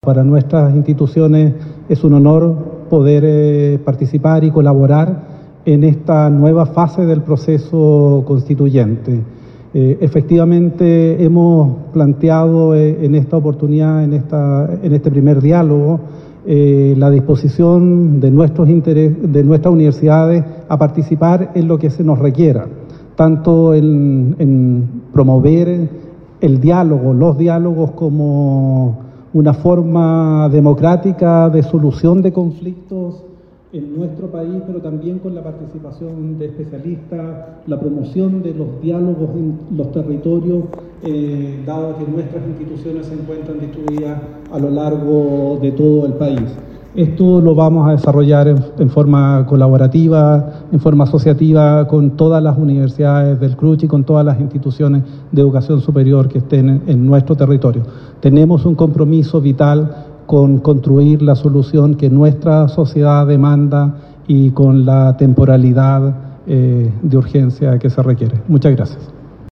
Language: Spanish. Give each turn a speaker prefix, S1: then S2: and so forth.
S1: Para nuestras instituciones es un honor poder participar y colaborar en esta nueva fase del proceso constituyente. Efectivamente, hemos planteado en esta oportunidad, en este primer diálogo, la disposición de nuestras universidades a participar en lo que se nos requiera, tanto en promover el diálogo, los diálogos como una forma democrática de solución de conflictos en nuestro país, pero también con la participación de especialistas, la promoción de los diálogos en los territorios, dado que nuestras instituciones se encuentran distribuidas a lo largo de todo el país. Esto lo vamos a desarrollar en forma colaborativa, en forma asociativa, con todas las universidades del CRUCH y con todas las instituciones de educación superior que estén en nuestro territorio. Tenemos un compromiso vital con construir la solución que nuestra sociedad demanda y con la temporalidad de urgencia que se requiere. Muchas gracias.